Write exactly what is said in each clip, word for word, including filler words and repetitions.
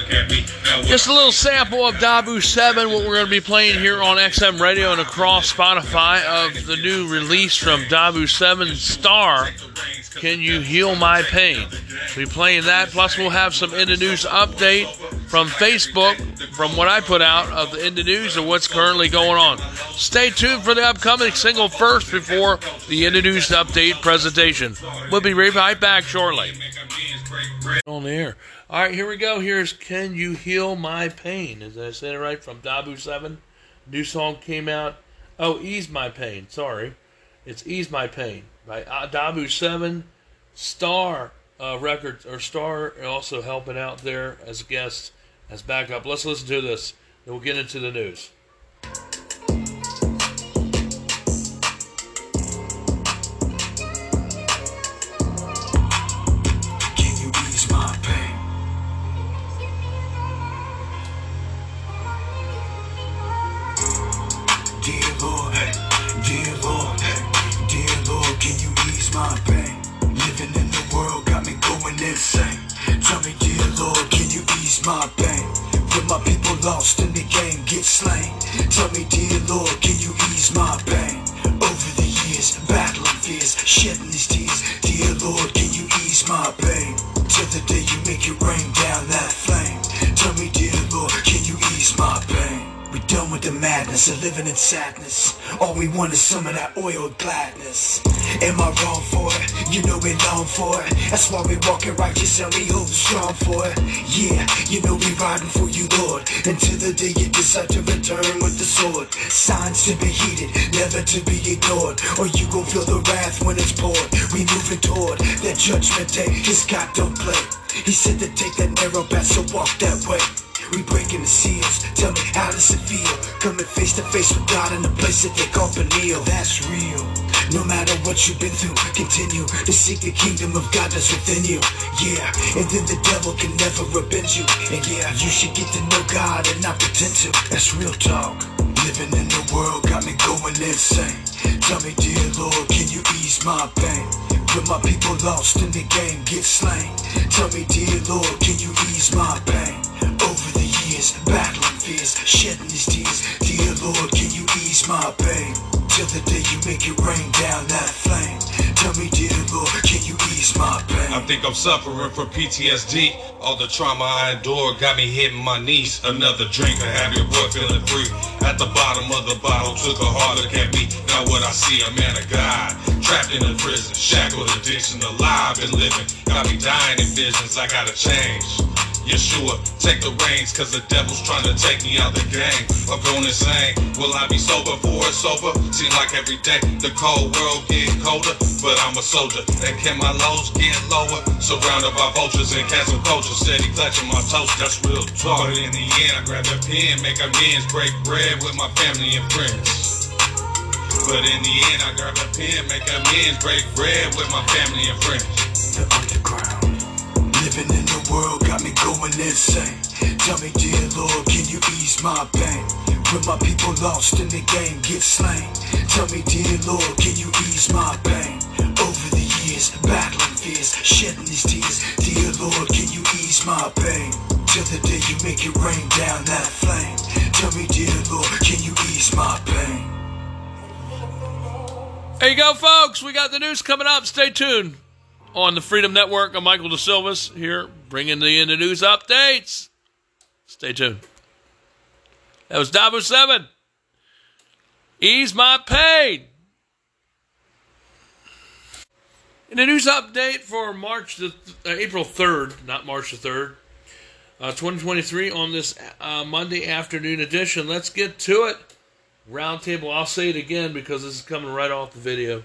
Just a little sample of Dabu seven, what we're going to be playing here on X M Radio and across Spotify of the new release from Dabu seven, Star, Can You Heal My Pain? We'll be playing that, plus we'll have some In the News update from Facebook, from what I put out of the In the News and what's currently going on. Stay tuned for the upcoming single first before the In the News update presentation. We'll be right back shortly. On the air. All right, here we go. Here's Can You Heal My Pain? Is I said it right? From Dabu seven. New song came out. Oh, Ease My Pain. Sorry. It's Ease My Pain by Dabu seven. Star uh, Records, or Star also helping out there as guests, as backup. Let's listen to this, then we'll get into the news. Lost in the game, get slain. Tell me, dear Lord, can you ease my pain? Over the years, battling fears, shedding these tears. Dear Lord, can you ease my pain? Till the day you make it rain down that flame. Tell me, dear Lord, can you ease my pain? We done with the madness of living in sadness. All we want is some of that oil gladness. Am I wrong for it? You know we long for it. That's why we walking righteous and we hold strong for it. Yeah, you know we riding for you, Lord, until the day you decide to return with the sword. Signs to be heeded, never to be ignored, or you gon' feel the wrath when it's poured. We moving toward that judgment day. His God don't play. He said to take that narrow path, so walk that way. We breaking the seals. Tell me, how does it feel? Coming face to face with God in a place that they call Peniel. That's real. No matter what you've been through, continue to seek the kingdom of God that's within you. Yeah, and then the devil can never bend you. And yeah, you should get to know God and not pretend to. That's real talk. Living in the world got me going insane. Tell me, dear Lord, can you ease my pain? When my people lost in the game, get slain. Tell me, dear Lord, can you ease my pain? Over the years, battling fears, shedding these tears. Dear Lord, can you ease my pain? Till the day you make it rain down that flame. Tell me, dear Lord, can you ease my pain? I think I'm suffering from P T S D. All the trauma I endured got me hitting my knees. Another drink to have your boy feeling free. At the bottom of the bottle, took a hard look at me. Now what I see, a man of God, trapped in a prison, shackled addiction, alive and living. Got me dying in visions, I gotta change. Yeshua, take the reins, cause the devil's trying to take me out the game. I'm going insane. Will I be sober for it sober? Seem like every day the cold world getting colder, but I'm a soldier. And can my lows get lower? Surrounded by vultures and cancel culture, steady clutching my toast, that's real talk. But in the end, I grab a pen, make amends, break bread with my family and friends. But in the end, I grab a pen, make amends, break bread with my family and friends. The underground. Living in the world got me going insane. Tell me, dear Lord, can you ease my pain? When my people lost in the game, get slain. Tell me, dear Lord, can you ease my pain? Over the years, battling fears, shedding these tears. Dear Lord, can you ease my pain? Till the day you make it rain down that flame. Tell me, dear Lord, can you ease my pain? There you go, folks. We got the news coming up. Stay tuned. On the Freedom Network, I'm Michael DeSilvis here, bringing the In the News updates. Stay tuned. That was Dabu seven. Ease My Pain. In the news update for March the uh, April third, not March the third, uh, twenty twenty-three, on this uh, Monday afternoon edition. Let's get to it. Roundtable. I'll say it again because this is coming right off the video.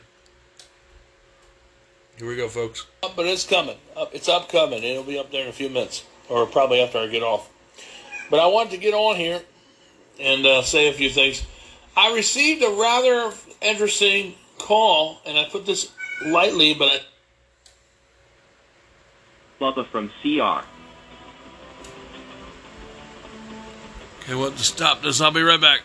Here we go, folks. But it's coming. It's upcoming. It'll be up there in a few minutes, or probably after I get off. But I wanted to get on here and uh, say a few things. I received a rather interesting call, and I put this lightly, but I... Bubba from C R. Okay, well, to stop this, I'll be right back.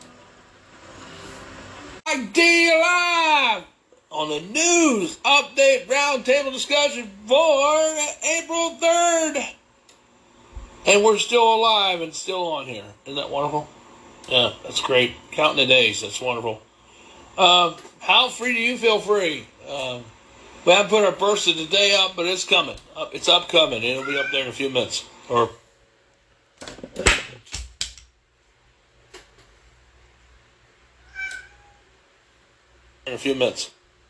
Idea Live! On the news update roundtable discussion for April third. And we're still alive and still on here. Isn't that wonderful? Yeah, that's great. Counting the days. That's wonderful. Uh, how free do you feel free? Uh, we haven't put our burst of the day up, but it's coming. Up, it's upcoming. It'll be up there in a few minutes. Or in a few minutes.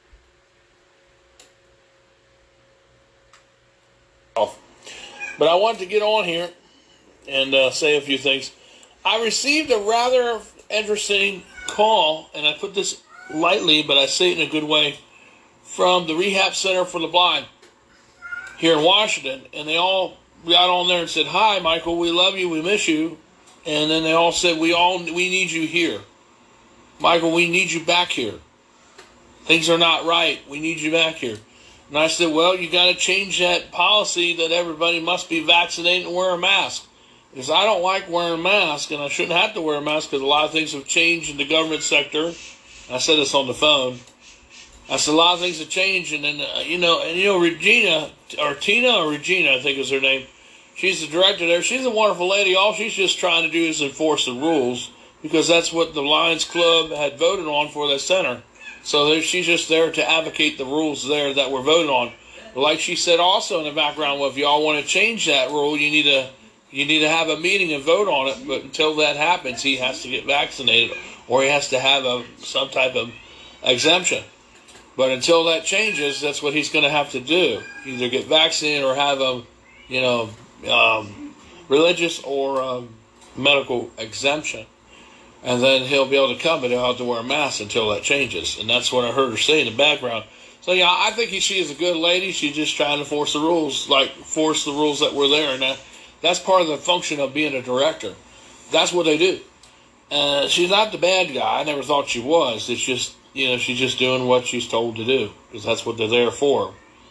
But I wanted to get on here and uh, say a few things. I received a rather interesting call, and I put this lightly, but I say it in a good way, from the Rehab Center for the Blind here in Washington. And they all got on there and said, "Hi, Michael, we love you, we miss you." And then they all said, we all we need you here. Michael, we need you back here. Things are not right. We need you back here. And I said, well, you got to change that policy that everybody must be vaccinated and wear a mask. Because I don't like wearing a mask, and I shouldn't have to wear a mask because a lot of things have changed in the government sector. I said this on the phone. I said a lot of things have changed, and then, uh, you know, and you know, Regina, or Tina or Regina, I think is her name. She's the director there. She's a wonderful lady. All she's just trying to do is enforce the rules because that's what the Lions Club had voted on for the center. So there, she's just there to advocate the rules there that were voted on. But like she said also in the background, well, if y'all want to change that rule, you need to you need to have a meeting and vote on it. But until that happens, he has to get vaccinated or he has to have a some type of exemption. But until that changes, that's what he's going to have to do: either get vaccinated or have a, you know, um, religious or um, medical exemption. And then he'll be able to come, but he'll have to wear a mask until that changes. And that's what I heard her say in the background. So, yeah, I think she is a good lady. She's just trying to force the rules, like force the rules that were there. And that, that's part of the function of being a director. That's what they do. Uh, she's not the bad guy. I never thought she was. It's just, you know, she's just doing what she's told to do because that's what they're there for.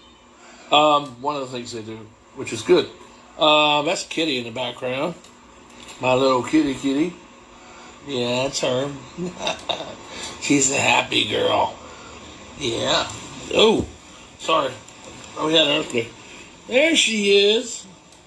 Um, one of the things they do, which is good. Um, that's Kitty in the background. My little kitty kitty. Yeah, that's her. She's a happy girl. Yeah. Oh, sorry. Oh, we had an earthquake. There she is.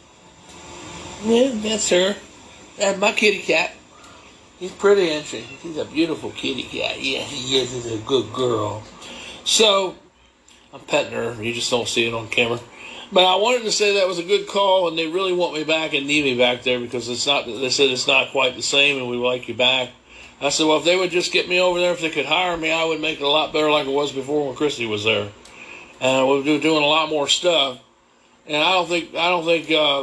Yeah, that's her. That's my kitty cat. She's pretty, isn't she? She's a beautiful kitty cat. Yeah, she is. She's a good girl. So, I'm petting her. You just don't see it on camera. But I wanted to say that was a good call, and they really want me back and need me back there because it's not. They said it's not quite the same, and we would like you back. I said, well, if they would just get me over there, if they could hire me, I would make it a lot better like it was before when Christy was there, and we'll be doing a lot more stuff. And I don't think I don't think uh,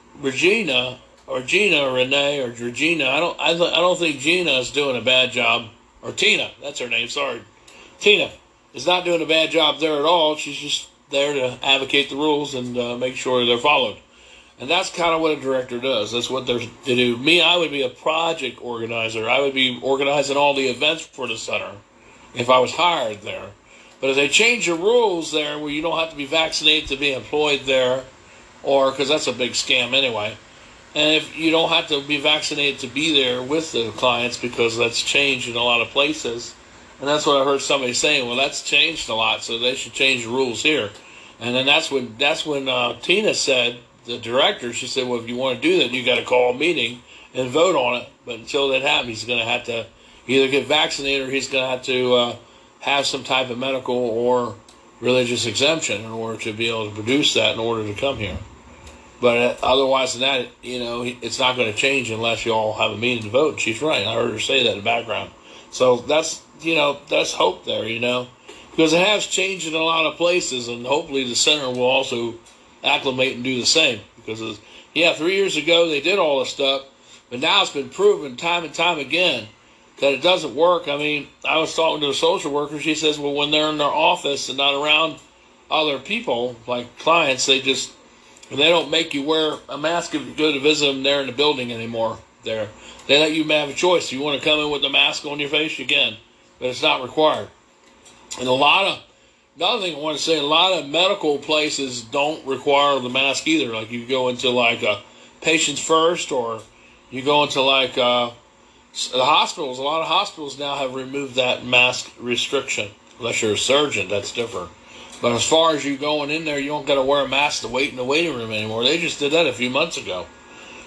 Regina or Gina or Renee or Regina. I don't I, th- I don't think Gina is doing a bad job, or Tina. That's her name. Sorry, Tina is not doing a bad job there at all. She's just there to advocate the rules and uh, make sure they're followed. And that's kind of what a director does. That's what they're to do. Me, I would be a project organizer. I would be organizing all the events for the center if I was hired there. But if they change the rules there where you don't have to be vaccinated to be employed there, or because that's a big scam anyway, and if you don't have to be vaccinated to be there with the clients because that's changed in a lot of places. And that's what I heard somebody saying. Well, that's changed a lot, so they should change the rules here. And then that's when that's when uh, Tina said, the director, she said, well, if you want to do that, you got to call a meeting and vote on it. But until that happens, he's going to have to either get vaccinated or he's going to have to uh, have some type of medical or religious exemption in order to be able to produce that in order to come here. But uh, otherwise than that, you know, it's not going to change unless you all have a meeting to vote. She's right. I heard her say that in the background. So that's, you know, that's hope there, you know, because it has changed in a lot of places, and hopefully the center will also acclimate and do the same. Because, yeah, three years ago they did all this stuff, but now it's been proven time and time again that it doesn't work. I mean, I was talking to a social worker. She says, well, when they're in their office and not around other people, like clients, they just, they don't make you wear a mask if you go to visit them there in the building anymore. There, they let you have a choice. If you want to come in with the mask on your face, you can, but it's not required. And a lot of, another thing I want to say, a lot of medical places don't require the mask either. Like you go into like a Patients First, or you go into like uh, the hospitals. A lot of hospitals now have removed that mask restriction. Unless you're a surgeon, that's different. But as far as you going in there, you don't got to wear a mask to wait in the waiting room anymore. They just did that a few months ago.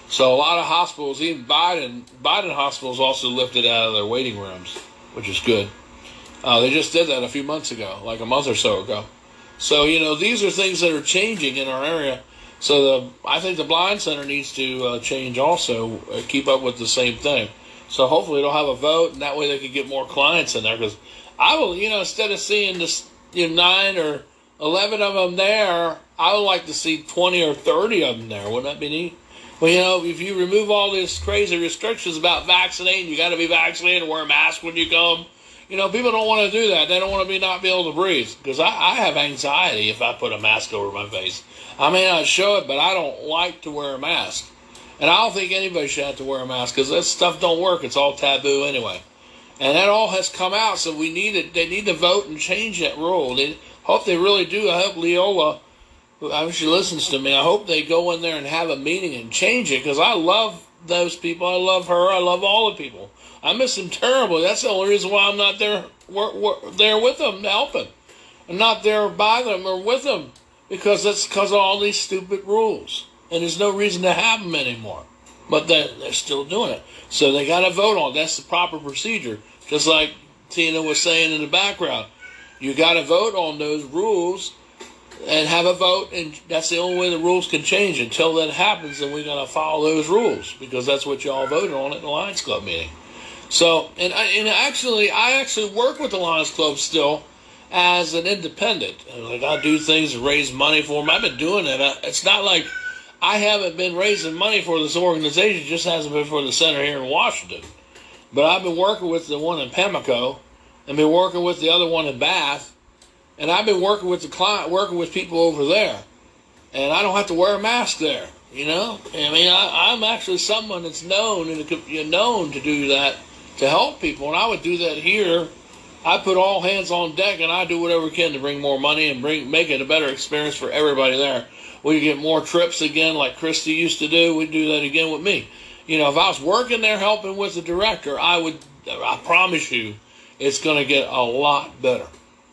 So a lot of hospitals, even Biden, Biden hospitals also lifted out of their waiting rooms, which is good. Uh, they just did that a few months ago, like a month or so ago. So, you know, these are things that are changing in our area. So the, I think the Blind Center needs to uh, change also, uh, keep up with the same thing. So hopefully they'll have a vote, and that way they can get more clients in there. Because I will, you know, instead of seeing this, you know, nine or eleven of them there, I would like to see twenty or thirty of them there. Wouldn't that be neat? Well, you know, if you remove all these crazy restrictions about vaccinating, you got to be vaccinated and wear a mask when you come. You know, people don't want to do that. They don't want to be not be able to breathe. Because I, I have anxiety if I put a mask over my face. I may not show it, but I don't like to wear a mask. And I don't think anybody should have to wear a mask because that stuff don't work. It's all taboo anyway. And that all has come out, so we need it. They need to vote and change that rule. They hope they really do. I hope Leola, I hope she listens to me, I hope they go in there and have a meeting and change it because I love those people. I love her. I love all the people. I miss them terribly. That's the only reason why I'm not there, we're, we're there with them, helping. I'm not there by them or with them because that's because of all these stupid rules. And there's no reason to have them anymore. But they're, they're still doing it. So they got to vote on it. That's the proper procedure. Just like Tina was saying in the background. You got to vote on those rules and have a vote. And that's the only way the rules can change. Until that happens, then we got to follow those rules. Because that's what y'all voted on at the Lions Club meeting. So, and, I, and actually, I actually work with the Lions Club still as an independent. Like I do things and raise money for them. I've been doing it. It's not like I haven't been raising money for this organization. It just hasn't been for the center here in Washington. But I've been working with the one in Pamlico and been working with the other one in Bath. And I've been working with the client, working with people over there. And I don't have to wear a mask there, you know? I mean, I, I'm actually someone that's known and known to do that, to help people. And I would do that here. I put all hands on deck and I do whatever we can to bring more money and bring make it a better experience for everybody there. We get more trips again like Christy used to do. We'd do that again with me. You know, if I was working there helping with the director, I would, I promise you, it's going to get a lot better.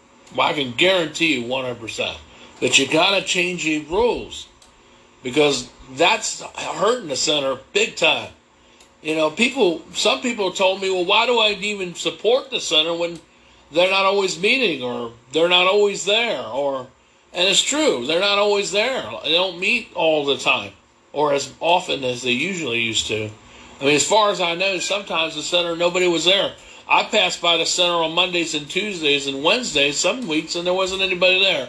I can guarantee you one hundred percent. But you got to change the rules because that's hurting the center big time. You know, people, some people told me, well, why do I even support the center when they're not always meeting or they're not always there? Or, and it's true, they're not always there. They don't meet all the time or as often as they usually used to. I mean, as far as I know, sometimes the center, nobody was there. I passed by the center on Mondays and Tuesdays and Wednesdays some weeks, and there wasn't anybody there.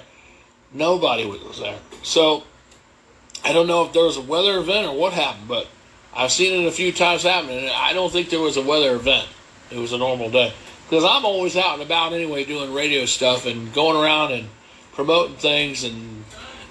Nobody was there. So, I don't know if there was a weather event or what happened, but I've seen it a few times happen, and I don't think there was a weather event. It was a normal day. Because I'm always out and about anyway doing radio stuff and going around and promoting things and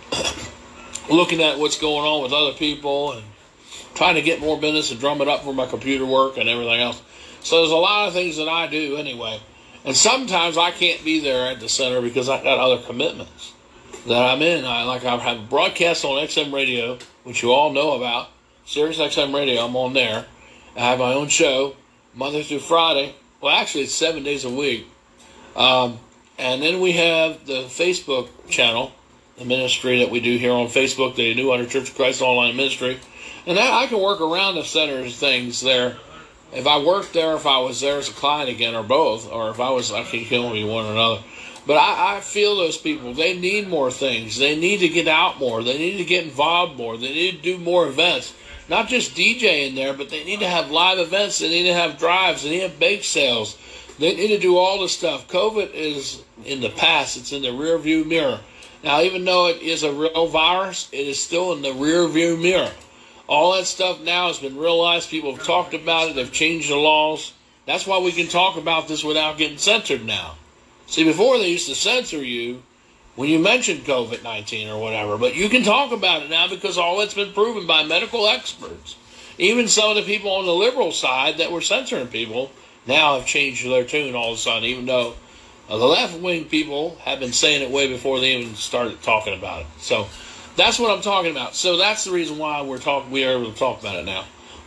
looking at what's going on with other people and trying to get more business and drum it up for my computer work and everything else. So there's a lot of things that I do anyway. And sometimes I can't be there at the center because I've got other commitments that I'm in. I like I have a broadcast on X M Radio, which you all know about. Sirius X M Radio, I'm on there. I have my own show, Monday through Friday. Well, actually, it's seven days a week. Um, and then we have the Facebook channel, the ministry that we do here on Facebook, the New Under Church of Christ Online Ministry. And I, I can work around the center's things there. If I worked there, if I was there as a client again, or both, or if I was, I can kill me one or another. But I, I feel those people, they need more things. They need to get out more. They need to get involved more. They need to do more events. Not just DJing there, but they need to have live events. They need to have drives. They need to have bake sales. They need to do all this stuff. COVID is in the past. It's in the rear view mirror. Now, even though it is a real virus, it is still in the rear view mirror. All that stuff now has been realized. People have talked about it. They've changed the laws. That's why we can talk about this without getting censored now. See, before they used to censor you when you mentioned COVID nineteen or whatever, but you can talk about it now because all that's been proven by medical experts. Even some of the people on the liberal side that were censoring people now have changed their tune all of a sudden, even though uh, the left-wing people have been saying it way before they even started talking about it. So that's what I'm talking about. So that's the reason why we're talking. We are able to talk about it now.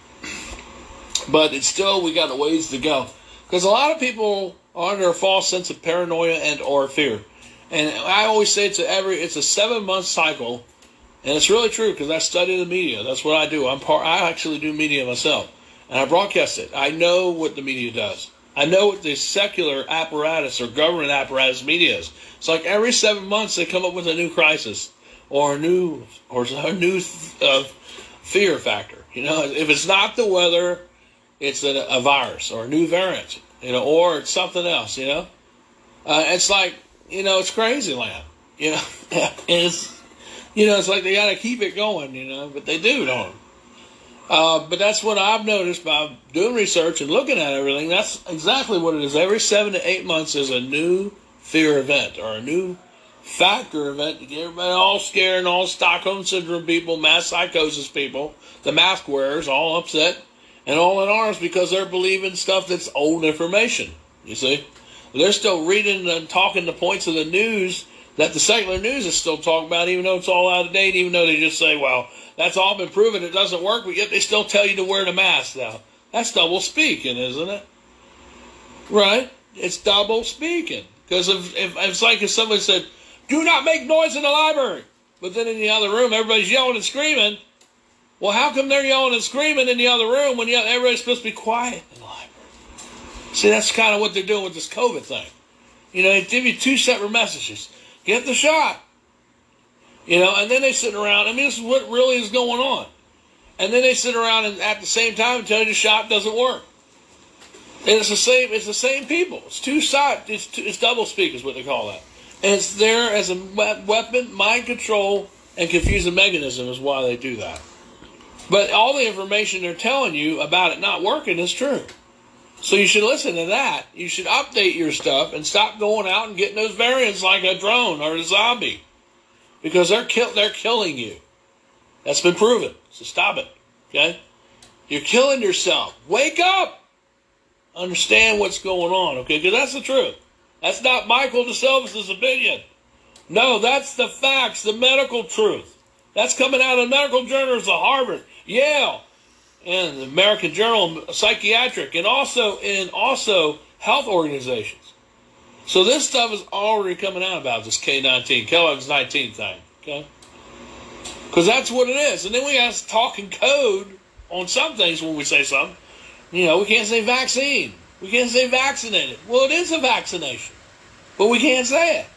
But it's still, we got a ways to go. Because a lot of people are under a false sense of paranoia and or fear. And I always say it's a, every, it's a seven-month cycle And it's really true because I study the media. That's what I do. I'm part, I actually do media myself. And I broadcast it. I know what the media does. I know what the secular apparatus or government apparatus media is. It's like every seven months they come up with a new crisis or a new or a new uh, fear factor. You know, if it's not the weather, it's a, a virus or a new variant. You know, or it's something else. You know, uh, it's like you know, it's crazy land. You know, it's you know, it's like they got to keep it going. You know, but they do, don't they? Uh, but that's what I've noticed by doing research and looking at everything. That's exactly what it is. Every seven to eight months is a new fear event or a new factor event to get everybody all scared and all Stockholm Syndrome people, mass psychosis people, the mask wearers all upset and all in arms because they're believing stuff that's old information, you see. They're still reading and talking the points of the news that the secular news is still talking about, even though it's all out of date, even though they just say, well, that's all been proven, it doesn't work, but yet they still tell you to wear the mask now. That's double speaking, isn't it? Right? It's double speaking. Because if, if it's like if somebody said, do not make noise in the library, but then in the other room everybody's yelling and screaming. Well, how come they're yelling and screaming in the other room when everybody's supposed to be quiet in the library? See, that's kind of what they're doing with this COVID thing. You know, they give you two separate messages. Get the shot. You know, and then they sit around. I mean, this is what really is going on. And then they sit around and at the same time tell you the shot doesn't work. And it's the same. It's the same people. It's two sides. It's, two, it's double speak is what they call that. And it's there as a weapon, mind control, and confusing mechanism is why they do that. But all the information they're telling you about it not working is true. So you should listen to that. You should update your stuff and stop going out and getting those variants like a drone or a zombie. Because they're kill they're killing you. That's been proven. So stop it. Okay? You're killing yourself. Wake up! Understand what's going on, okay? Because that's the truth. That's not Michael DeSilva's opinion. No, that's the facts, the medical truth. That's coming out of medical journals of Harvard, Yale, and the American Journal of Psychiatric, and also in also health organizations. So this stuff is already coming out about this K nineteen, Kellogg's nineteen thing, okay? Because that's what it is. And then we have to talk in code on some things when we say something. You know, we can't say vaccine. We can't say vaccinated. Well, it is a vaccination. But we can't say it.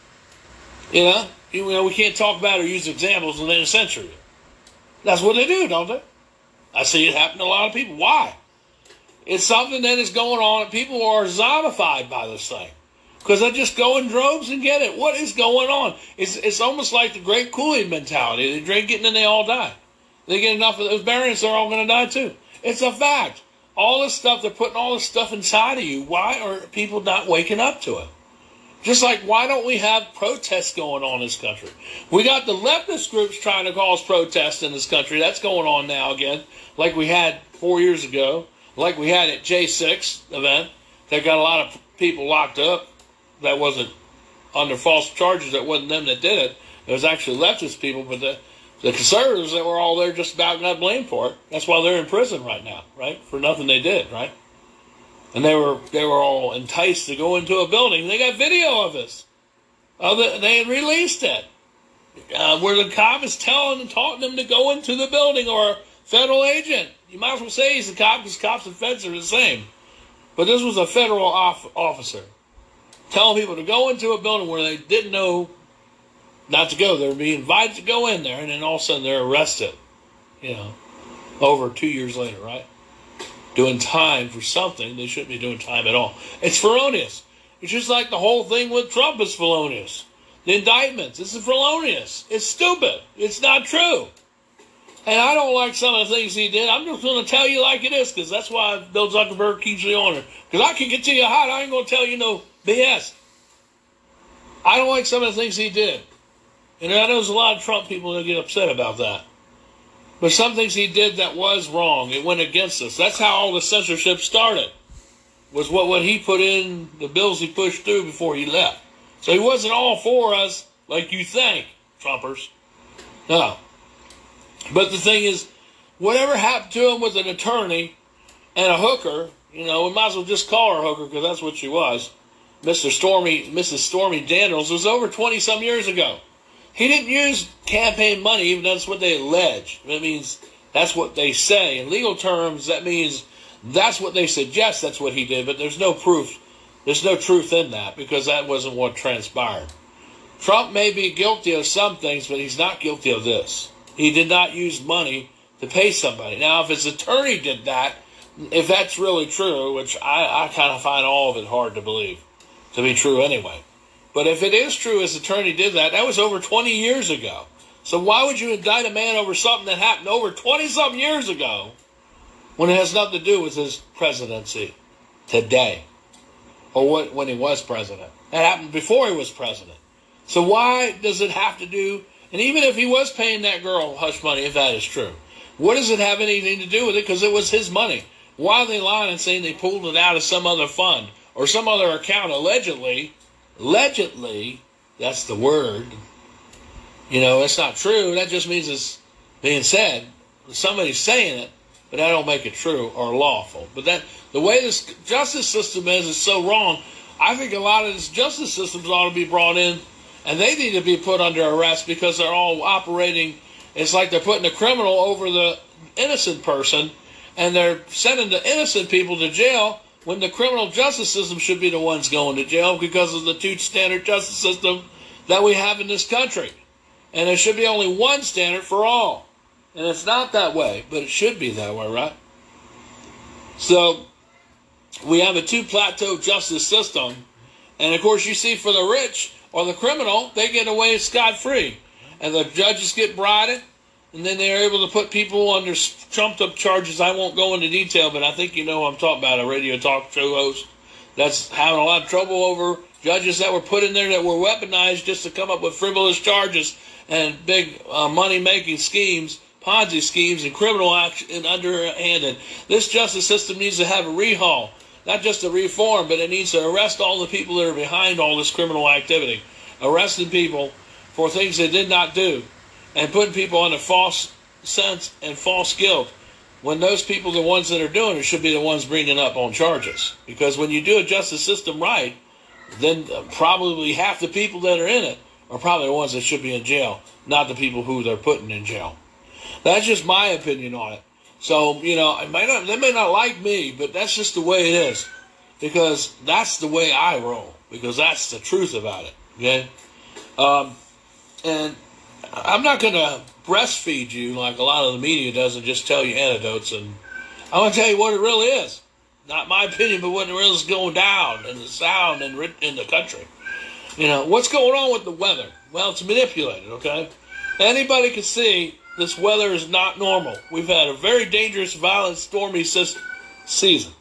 You know? You know, we can't talk about it or use examples and then censor you. That's what they do, don't they? I see it happen to a lot of people. Why? It's something that is going on and people are zombified by this thing. Because they just go in droves and get it. What is going on? It's it's almost like the great Kool-Aid mentality. They drink it and then they all die. They get enough of those variants, they're all going to die too. It's a fact. All this stuff, they're putting all this stuff inside of you. Why are people not waking up to it? Just like, why don't we have protests going on in this country? We got the leftist groups trying to cause protests in this country. That's going on now again, like we had four years ago, like we had at J six event. They got a lot of people locked up. That wasn't under false charges. That wasn't them that did it. It was actually leftist people, but the, the conservatives that were all there just about got blamed for it. That's why they're in prison right now, right? For nothing they did, right? And they were they were all enticed to go into a building. They got video of this. Uh, they had released it. Uh, where the cop is telling and taunting them to go into the building, or a federal agent. You might as well say he's a cop because cops and feds are the same. But this was a federal off- officer. Telling people to go into a building where they didn't know not to go. They were being invited to go in there, and then all of a sudden they're arrested. You know, over two years later, right? Doing time for something they shouldn't be doing time at all. It's felonious. It's just like the whole thing with Trump is felonious. The indictments, this is felonious. It's stupid. It's not true. And I don't like some of the things he did. I'm just going to tell you like it is, because that's why Bill Zuckerberg keeps me on it. Because I can get to you hot. I ain't going to tell you no B S. I don't like some of the things he did. And I know there's a lot of Trump people that get upset about that. But some things he did that was wrong. It went against us. That's how all the censorship started. Was what, what he put in, the bills he pushed through before he left. So he wasn't all for us like you think, Trumpers. No. But the thing is, whatever happened to him with an attorney and a hooker, you know, we might as well just call her a hooker because that's what she was. Mister Stormy, Missus Stormy Daniels, was over twenty-some years ago. He didn't use campaign money, even though that's what they allege. That means that's what they say. In legal terms, that means that's what they suggest that's what he did, but there's no proof. There's no truth in that because that wasn't what transpired. Trump may be guilty of some things, but he's not guilty of this. He did not use money to pay somebody. Now, if his attorney did that, if that's really true, which I, I kind of find all of it hard to believe to be true anyway. But if it is true his attorney did that, that was over twenty years ago. So why would you indict a man over something that happened over twenty-something years ago when it has nothing to do with his presidency today? Or what, when he was president? That happened before he was president. So why does it have to do, and even if he was paying that girl hush money, if that is true, what does it have anything to do with it? Because it was his money. Why are they lying and saying they pulled it out of some other fund or some other account allegedly? Allegedly, that's the word. You know, it's not true. That just means it's being said. Somebody's saying it, but that don't make it true or lawful. But that the way this justice system is is so wrong. I think a lot of this justice systems ought to be brought in, and they need to be put under arrest because they're all operating. It's like they're putting the criminal over the innocent person, and they're sending the innocent people to jail when the criminal justice system should be the ones going to jail because of the two-standard justice system that we have in this country. And there should be only one standard for all. And it's not that way, but it should be that way, right? So we have a two-plateau justice system. And, of course, you see for the rich or the criminal, they get away scot-free. And the judges get bribed, and then they're able to put people under trumped-up charges. I won't go into detail, but I think you know what I'm talking about, a radio talk show host that's having a lot of trouble over judges that were put in there that were weaponized just to come up with frivolous charges and big uh, money-making schemes, Ponzi schemes, and criminal action and underhanded. This justice system needs to have a rehaul, not just a reform, but it needs to arrest all the people that are behind all this criminal activity, arresting people for things they did not do, and putting people under false sense and false guilt when those people, the ones that are doing it, should be the ones bringing up on charges. Because when you do a justice system right, then probably half the people that are in it are probably the ones that should be in jail, not the people who they're putting in jail. That's just my opinion on it. So, you know, it may not, they may not like me, but that's just the way it is. Because that's the way I roll. Because that's the truth about it. Okay? Um, and I'm not going to breastfeed you like a lot of the media does and just tell you anecdotes. And I'm going to tell you what it really is. Not my opinion, but what it really is going down in the sound and in the country. You know, what's going on with the weather? Well, it's manipulated, okay? Anybody can see this weather is not normal. We've had a very dangerous, violent, stormy season.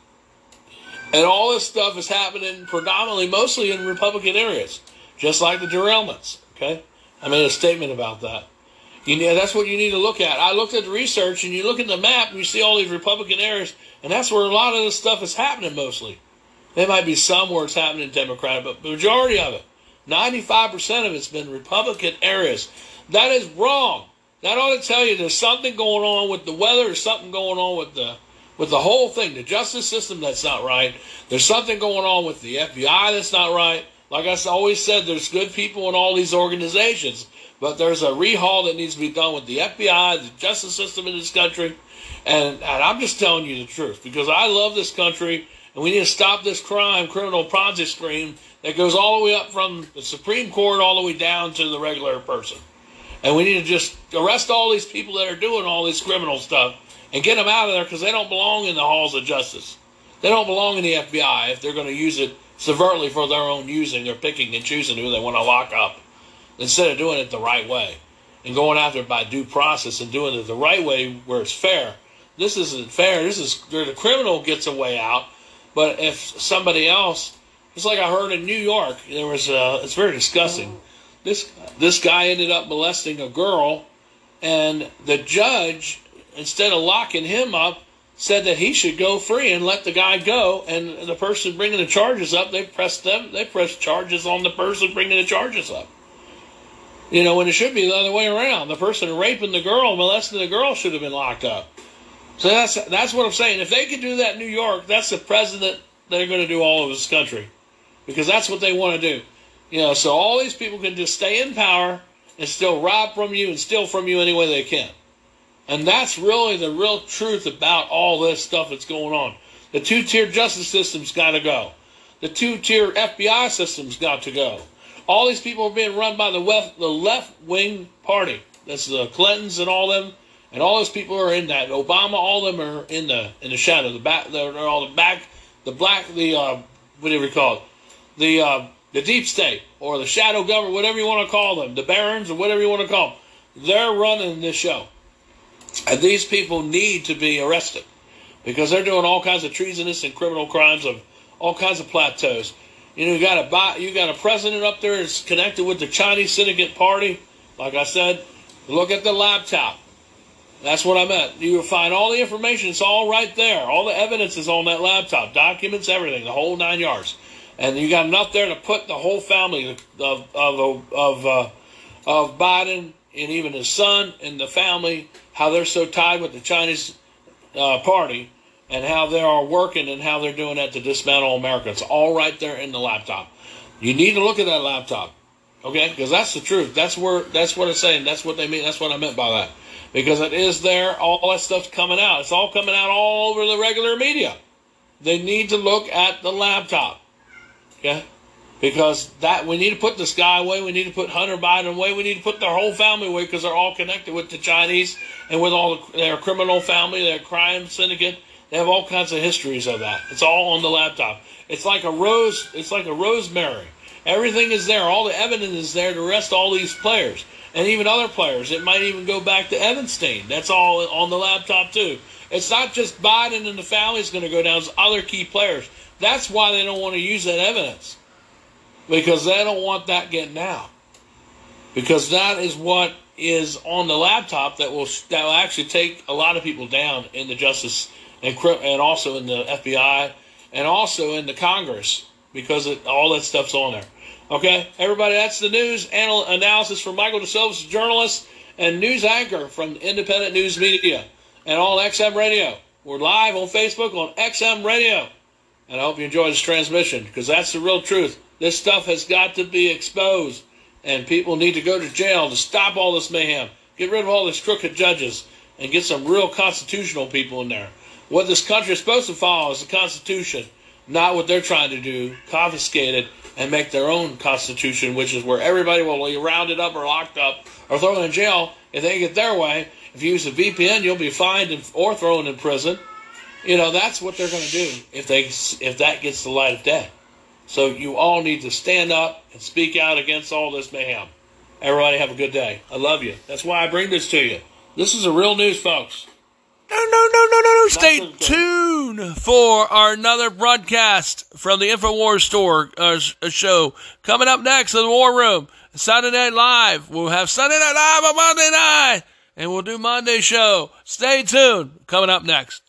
And all this stuff is happening predominantly, mostly in Republican areas, just like the derailments, okay? I made a statement about that. You know, that's what you need to look at. I looked at the research, and you look at the map, and you see all these Republican areas, and that's where a lot of this stuff is happening mostly. There might be some where it's happening Democratic, but the majority of it, ninety-five percent of it's been Republican areas. That is wrong. That ought to tell you there's something going on with the weather, there's something going on with the with the whole thing, the justice system that's not right. There's something going on with the F B I that's not right. Like I always said, there's good people in all these organizations, but there's a rehaul that needs to be done with the F B I, the justice system in this country, and, and I'm just telling you the truth because I love this country, and we need to stop this crime, criminal Ponzi scheme that goes all the way up from the Supreme Court all the way down to the regular person. And we need to just arrest all these people that are doing all this criminal stuff and get them out of there because they don't belong in the halls of justice. They don't belong in the F B I if they're going to use it severely for their own using. They're picking and choosing who they want to lock up instead of doing it the right way and going after it by due process and doing it the right way where it's fair. This isn't fair. This is where the criminal gets a way out. But if somebody else, it's like I heard in New York, there was a, it's very disgusting. This this guy ended up molesting a girl, and the judge, instead of locking him up, said that he should go free and let the guy go. And the person bringing the charges up, they pressed them, they pressed charges on the person bringing the charges up. You know, when it should be the other way around. The person raping the girl, molesting the girl, should have been locked up. So that's that's what I'm saying. If they could do that in New York, that's the president they're going to do all of this country, because that's what they want to do. You know, so all these people can just stay in power and still rob from you and steal from you any way they can. And that's really the real truth about all this stuff that's going on. The two-tier justice system's got to go. The two-tier F B I system's got to go. All these people are being run by the left, the left-wing party. That's the Clintons and all them, and all those people are in that. Obama, all of them are in the in the shadow. The back, they're, they're all the back, the black, the uh, whatever you call it, the uh, the deep state or the shadow government, whatever you want to call them, the barons or whatever you want to call them. They're running this show, and these people need to be arrested because they're doing all kinds of treasonous and criminal crimes of all kinds of plateaus. You know, you got a you got a president up there that's connected with the Chinese Syndicate Party. Like I said, look at the laptop. That's what I meant. You will find all the information. It's all right there. All the evidence is on that laptop. Documents, everything, the whole nine yards. And you got enough there to put the whole family of of of uh, of Biden and even his son and the family, how they're so tied with the Chinese uh, party, and how they are working and how they're doing that to dismantle America. It's all right there in the laptop. You need to look at that laptop, okay? Because that's the truth. That's where that's what it's saying. That's what they mean. That's what I meant by that. Because it is there. All that stuff's coming out. It's all coming out all over the regular media. They need to look at the laptop, okay? Because that we need to put this guy away. We need to put Hunter Biden away. We need to put their whole family away because they're all connected with the Chinese and with all the, their criminal family, their crime syndicate. They have all kinds of histories of that. It's all on the laptop. It's like a rose. It's like a rosemary. Everything is there. All the evidence is there to arrest all these players and even other players. It might even go back to Evanstein. That's all on the laptop too. It's not just Biden and the family is going to go down. It's other key players. That's why they don't want to use that evidence, because they don't want that getting out. Because that is what is on the laptop that will that will actually take a lot of people down in the justice. And, and also in the F B I, and also in the Congress, because it, all that stuff's on there. Okay, everybody, that's the news anal- analysis from Michael DeSilva's journalist and news anchor from Independent News Media and on X M Radio. We're live on Facebook on X M Radio. And I hope you enjoy this transmission, because that's the real truth. This stuff has got to be exposed, and people need to go to jail to stop all this mayhem. Get rid of all these crooked judges and get some real constitutional people in there. What this country is supposed to follow is the Constitution, not what they're trying to do, confiscate it, and make their own Constitution, which is where everybody will be rounded up or locked up or thrown in jail if they get their way. If you use a V P N, you'll be fined or thrown in prison. You know, that's what they're going to do if they if that gets the light of day. So you all need to stand up and speak out against all this mayhem. Everybody have a good day. I love you. That's why I bring this to you. This is a real news, folks. No, no, no, no, no, no. Stay tuned for our another broadcast from the InfoWars store uh, show. Coming up next in the War Room, Sunday Night Live. We'll have Sunday Night Live on Monday night, and we'll do Monday show. Stay tuned. Coming up next.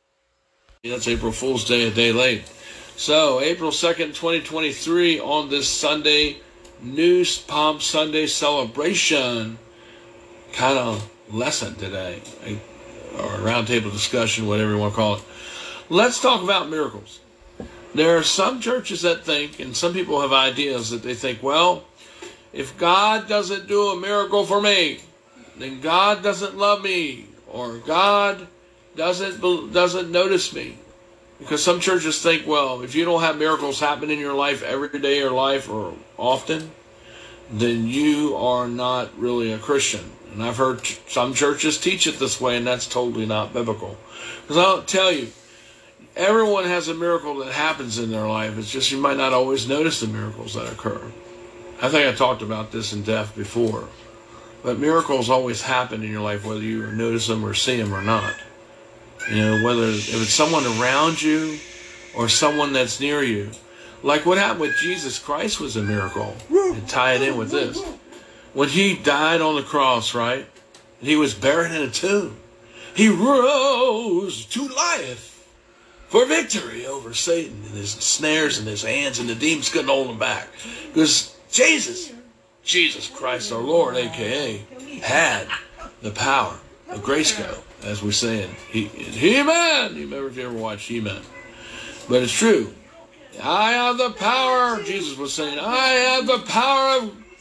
That's April Fool's Day, a day late. So, April second, twenty twenty-three, on this Sunday, News Palm Sunday celebration kind of lesson today. I, or a roundtable discussion, whatever you want to call it. Let's talk about miracles. There are some churches that think, and some people have ideas that they think, well, if God doesn't do a miracle for me, then God doesn't love me, or God doesn't doesn't notice me. Because some churches think, well, if you don't have miracles happen in your life every day of your life or often, then you are not really a Christian. And I've heard some churches teach it this way, and that's totally not biblical. Because I'll tell you, everyone has a miracle that happens in their life. It's just you might not always notice the miracles that occur. I think I talked about this in depth before. But miracles always happen in your life, whether you notice them or see them or not. You know, whether if it's someone around you or someone that's near you. Like what happened with Jesus Christ was a miracle. And tie it in with this. When he died on the cross, right? And he was buried in a tomb. He rose to life for victory over Satan and his snares and his hands, and the demons couldn't hold him back. Because Jesus, Jesus Christ our Lord, a k a, had the power of Grayskull, as we're saying. He, He-Man! You remember if you ever watched He-Man. But it's true. I have the power, Jesus was saying, I have the power of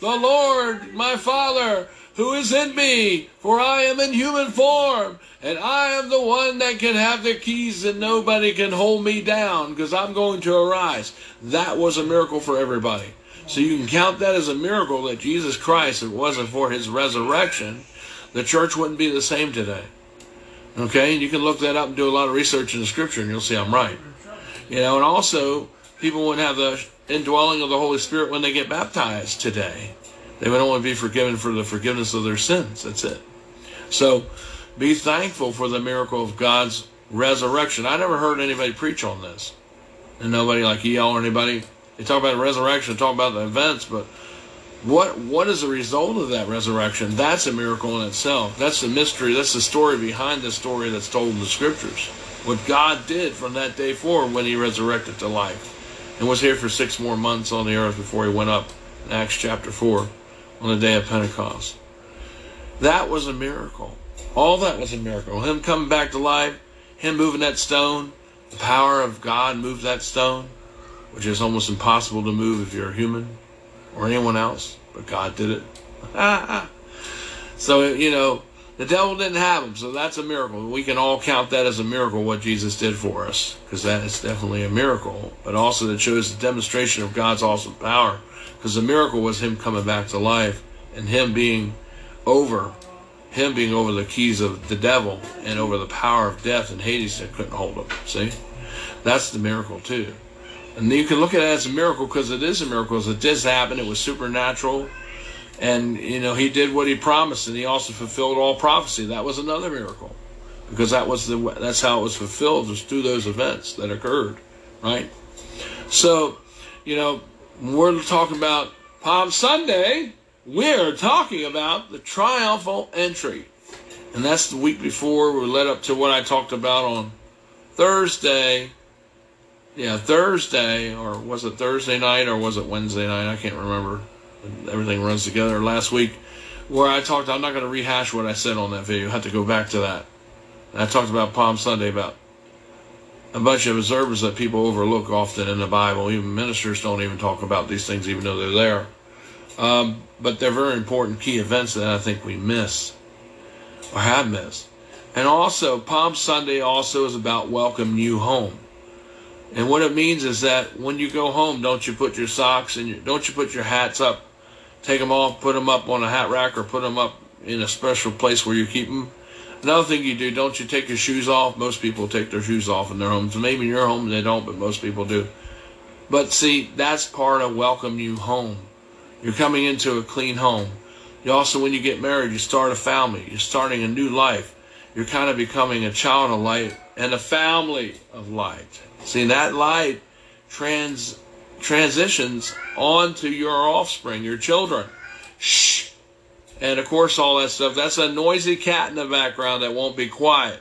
the Lord, my Father, who is in me, for I am in human form, and I am the one that can have the keys and nobody can hold me down because I'm going to arise. That was a miracle for everybody. So you can count that as a miracle that Jesus Christ, if it wasn't for his resurrection, the church wouldn't be the same today. Okay, and you can look that up and do a lot of research in the scripture and you'll see I'm right. You know, and also people wouldn't have the indwelling of the Holy Spirit when they get baptized today. They would only be forgiven for the forgiveness of their sins. That's it. So be thankful for the miracle of God's resurrection. I never heard anybody preach on this. And nobody like E L or anybody. They talk about the resurrection, talk about the events, but what what is the result of that resurrection? That's a miracle in itself. That's the mystery. That's the story behind the story that's told in the scriptures. What God did from that day forward when he resurrected to life and was here for six more months on the earth before he went up in Acts chapter four on the day of Pentecost. That was a miracle. All that was a miracle. Him coming back to life, him moving that stone, the power of God moved that stone, which is almost impossible to move if you're a human or anyone else, but God did it. So, you know, the devil didn't have him, so that's a miracle. We can all count that as a miracle, what Jesus did for us, because that is definitely a miracle, but also that shows the demonstration of God's awesome power, because the miracle was him coming back to life and him being over, him being over the keys of the devil and over the power of death and Hades that couldn't hold him. See? That's the miracle too. And you can look at it as a miracle because it is a miracle. Because it did happen. It was supernatural. And, you know, he did what he promised. And he also fulfilled all prophecy. That was another miracle. Because that was the that's how it was fulfilled, was through those events that occurred. Right? So, you know, when we're talking about Palm Sunday, we're talking about the triumphal entry. And that's the week before. We led up to what I talked about on Thursday. Yeah, Thursday, or was it Thursday night, or was it Wednesday night? I can't remember. Everything runs together. Last week, where I talked, I'm not going to rehash what I said on that video. I have to go back to that. And I talked about Palm Sunday, about a bunch of observers that people overlook often in the Bible. Even ministers don't even talk about these things, even though they're there. Um, but they're very important key events that I think we miss, or have missed. And also, Palm Sunday also is about welcoming you home. And what it means is that when you go home, don't you put your socks and your, don't you put your hats up, take them off, put them up on a hat rack, or put them up in a special place where you keep them. Another thing you do, don't you take your shoes off? Most people take their shoes off in their homes. Maybe in your home they don't, but most people do. But see, that's part of welcome you home. You're coming into a clean home. You also, when you get married, you start a family. You're starting a new life. You're kind of becoming a child of light and a family of light. See, that light trans transitions onto your offspring, your children. Shh. And, of course, all that stuff. That's a noisy cat in the background that won't be quiet.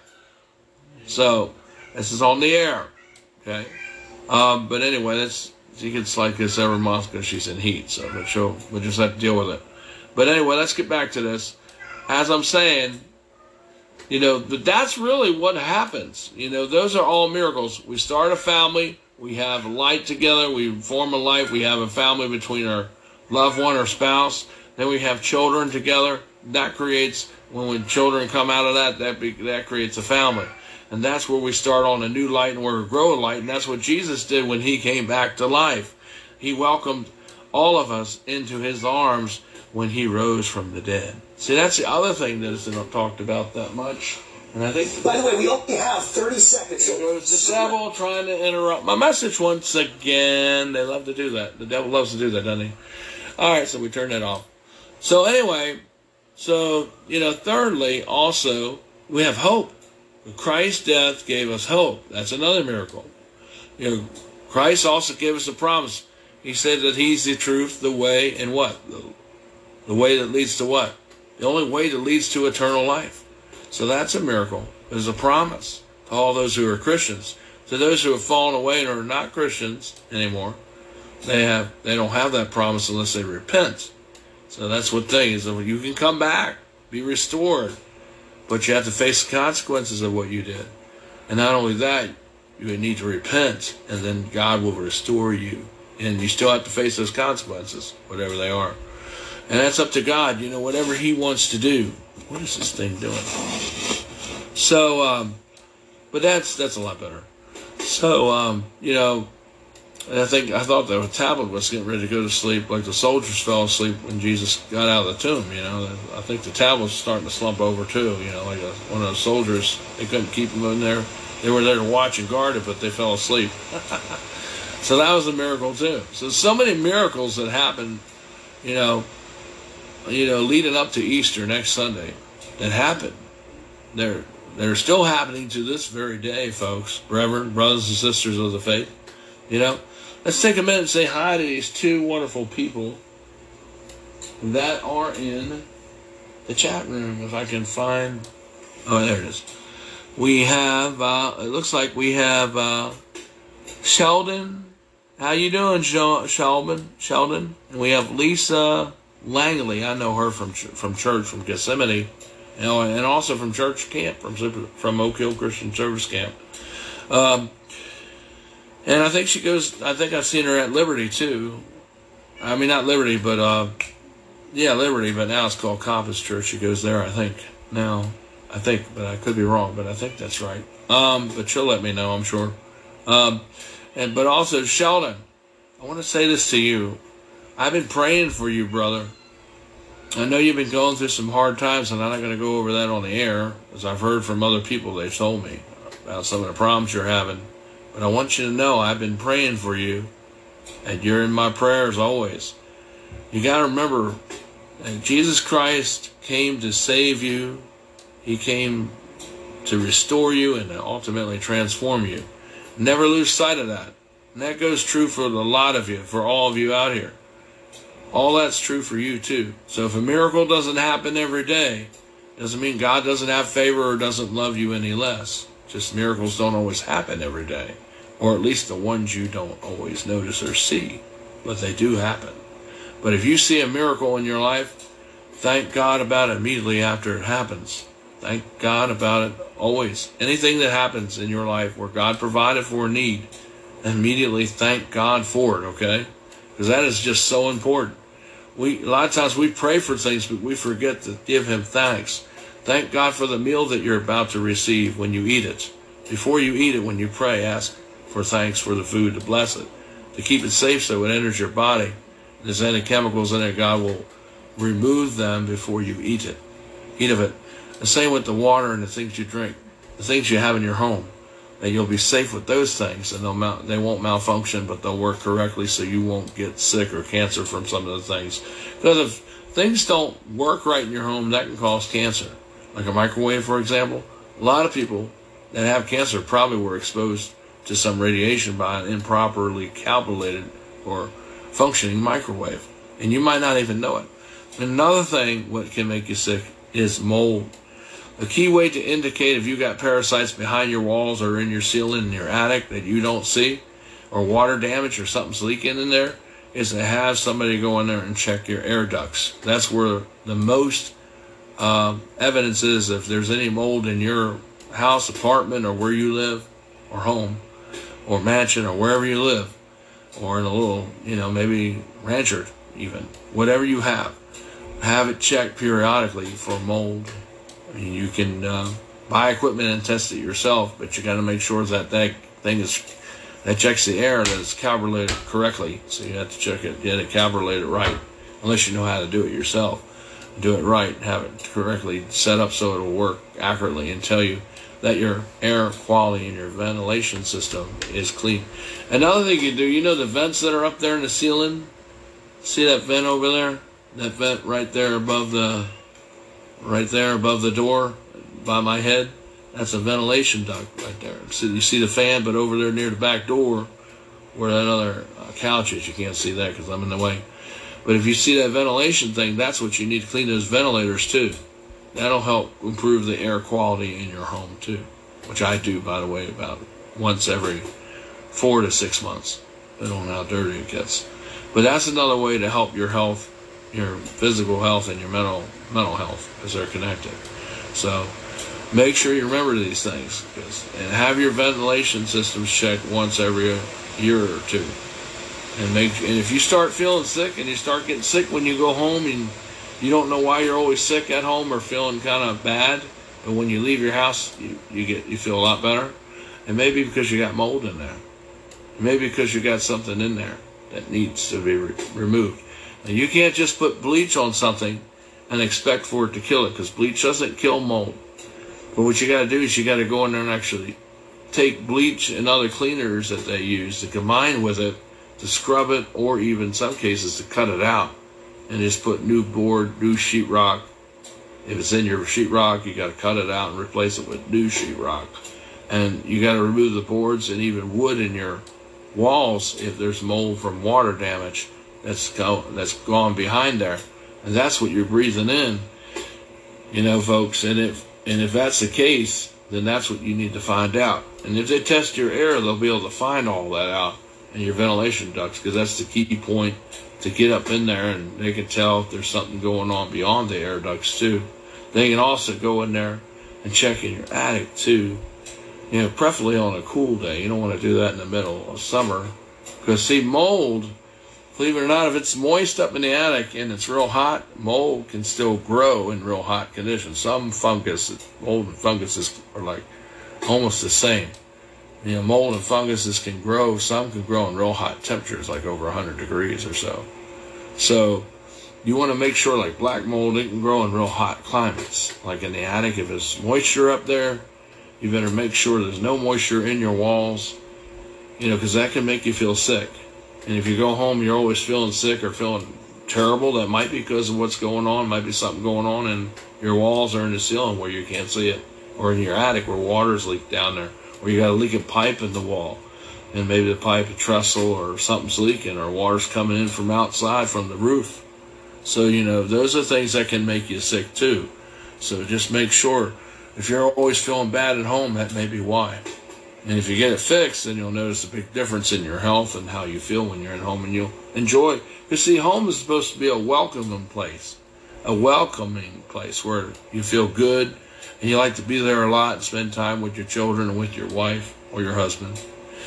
So, this is on the air. Okay? Um, but anyway, that's, she gets like this every month because she's in heat. So, but she'll, we'll just have to deal with it. But anyway, let's get back to this. As I'm saying, you know, that's really what happens. You know, those are all miracles. We start a family. We have light together. We form a life. We have a family between our loved one or spouse. Then we have children together. That creates, when, when children come out of that, that, be, that creates a family. And that's where we start on a new light and where we grow a light. And that's what Jesus did when he came back to life. He welcomed all of us into his arms when he rose from the dead. See, that's the other thing that isn't talked about that much. And I think, by the way, we only have thirty seconds. There goes the devil trying to interrupt my message once again. They love to do that. The devil loves to do that, doesn't he? All right, so we turn that off. So anyway, so, you know, thirdly, also, we have hope. Christ's death gave us hope. That's another miracle. You know, Christ also gave us a promise. He said that he's the truth, the way, and what? The, the way that leads to what? The only way that leads to eternal life. So that's a miracle. There's a promise to all those who are Christians. To those who have fallen away and are not Christians anymore, they have they don't have that promise unless they repent. So that's what thing is. You can come back, be restored, but you have to face the consequences of what you did. And not only that, you need to repent, and then God will restore you. And you still have to face those consequences, whatever they are. And that's up to God, you know, whatever He wants to do. What is this thing doing? So, um, but that's that's a lot better. So, um, you know, I think I thought the tablet was getting ready to go to sleep, like the soldiers fell asleep when Jesus got out of the tomb. You know, I think the tablet was starting to slump over too. You know, like a, one of those soldiers, they couldn't keep them in there. They were there to watch and guard it, but they fell asleep. So that was a miracle too. So so many miracles that happened, you know, you know, leading up to Easter next Sunday, that happened. They're they're still happening to this very day, folks, brethren, brothers and sisters of the faith. You know, let's take a minute and say hi to these two wonderful people that are in the chat room. If I can find, oh, there it is. We have, uh, it looks like we have uh, Sheldon. How you doing, Sheldon? Sheldon. And we have Lisa Langley. I know her from from church, from Gethsemane, you know, and also from church camp, from from Oak Hill Christian Service Camp. Um, and I think she goes. I think I've seen her at Liberty too. I mean, not Liberty, but uh, yeah, Liberty. But now it's called Compass Church. She goes there, I think now. I think, but I could be wrong, but I think that's right. Um, but she'll let me know, I'm sure. Um, and but also, Sheldon, I want to say this to you. I've been praying for you, brother. I know you've been going through some hard times, and I'm not going to go over that on the air, as I've heard from other people. They've told me about some of the problems you're having. But I want you to know I've been praying for you, and you're in my prayers always. You got to remember that Jesus Christ came to save you. He came to restore you and to ultimately transform you. Never lose sight of that. And that goes true for a lot of you, for all of you out here. All that's true for you too. So if a miracle doesn't happen every day, doesn't mean God doesn't have favor or doesn't love you any less. Just miracles don't always happen every day. Or at least the ones you don't always notice or see. But they do happen. But if you see a miracle in your life, thank God about it immediately after it happens. Thank God about it always. Anything that happens in your life where God provided for a need, immediately thank God for it, okay? Because that is just so important. We a lot of times we pray for things, but we forget to give Him thanks. Thank God for the meal that you're about to receive when you eat it. Before you eat it, when you pray, ask for thanks for the food, to bless it, to keep it safe so it enters your body. If there's any chemicals in it, God will remove them before you eat it. Eat of it. The same with the water and the things you drink, the things you have in your home, that you'll be safe with those things, and they'll mal- they won't malfunction, but they'll work correctly so you won't get sick or cancer from some of the things. Because if things don't work right in your home, that can cause cancer. Like a microwave, for example. A lot of people that have cancer probably were exposed to some radiation by an improperly calculated or functioning microwave. And you might not even know it. Another thing what can make you sick is mold. A key way to indicate if you got parasites behind your walls or in your ceiling in your attic that you don't see, or water damage or something's leaking in there, is to have somebody go in there and check your air ducts. That's where the most uh, evidence is if there's any mold in your house, apartment, or where you live, or home, or mansion, or wherever you live, or in a little, you know, maybe rancher even. Whatever you have, have it checked periodically for mold. I mean, you can uh, buy equipment and test it yourself, but you got to make sure that that thing is that checks the air, that it's calibrated correctly. So you have to check it, get it calibrated right, unless you know how to do it yourself. Do it right, have it correctly set up so it'll work accurately, and tell you that your air quality and your ventilation system is clean. Another thing you do, you know the vents that are up there in the ceiling? See that vent over there? That vent right there above the right there above the door by my head? That's a ventilation duct right there. So you see the fan, but over there near the back door where that other uh, couch is, you can't see that because I'm in the way. But if you see that ventilation thing, that's what you need to clean those ventilators too. That'll help improve the air quality in your home too, which I do, by the way, about once every four to six months, depending on how dirty it gets. But that's another way to help your health, your physical health, and your mental mental health, because they're connected. So make sure you remember these things, because, and have your ventilation systems checked once every year or two. And make and if you start feeling sick and you start getting sick when you go home and you don't know why you're always sick at home or feeling kind of bad, and when you leave your house you, you get you feel a lot better, and maybe because you got mold in there, maybe because you got something in there that needs to be re- removed. And you can't just put bleach on something and expect for it to kill it, because bleach doesn't kill mold. But what you got to do is you got to go in there and actually take bleach and other cleaners that they use to combine with it to scrub it, or even in some cases to cut it out and just put new board, new sheetrock. If it's in your sheetrock, you got to cut it out and replace it with new sheetrock. And you got to remove the boards and even wood in your walls if there's mold from water damage that's go, that's gone behind there, and that's what you're breathing in, you know, folks. And if and if that's the case, then that's what you need to find out. And if they test your air, they'll be able to find all that out in your ventilation ducts, because that's the key point to get up in there, and they can tell if there's something going on beyond the air ducts too. They can also go in there and check in your attic too, you know, preferably on a cool day. You don't want to do that in the middle of summer, because see, mold, believe it or not, if it's moist up in the attic and it's real hot, mold can still grow in real hot conditions. Some fungus, mold and funguses are like almost the same. You know, mold and funguses can grow, some can grow in real hot temperatures, like over one hundred degrees or so. So you want to make sure, like black mold, it can grow in real hot climates. Like in the attic, if there's moisture up there, you better make sure there's no moisture in your walls, you know, because that can make you feel sick. And if you go home, you're always feeling sick or feeling terrible, that might be because of what's going on. Might be something going on in your walls or in the ceiling where you can't see it, or in your attic where water's leaked down there, or you got a leaking pipe in the wall, and maybe the pipe, a trestle, or something's leaking, or water's coming in from outside from the roof. So, you know, those are things that can make you sick too. So just make sure, if you're always feeling bad at home, that may be why. And if you get it fixed, then you'll notice a big difference in your health and how you feel when you're at home, and you'll enjoy. Because see, home is supposed to be a welcoming place, a welcoming place where you feel good, and you like to be there a lot and spend time with your children and with your wife or your husband.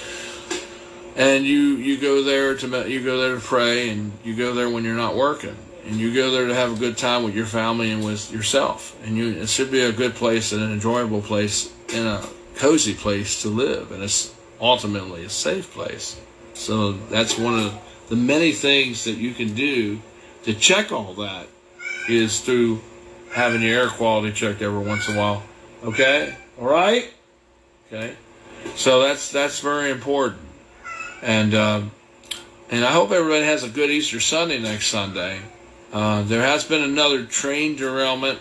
And you, you go there to you go there to pray, and you go there when you're not working, and you go there to have a good time with your family and with yourself. And you, it should be a good place and an enjoyable place and a cozy place to live, and it's ultimately a safe place. So that's one of the many things that you can do to check all that, is through having your air quality checked every once in a while. Okay? All right? Okay? So that's that's very important. And um, and I hope everybody has a good Easter Sunday next Sunday. Uh, there has been another train derailment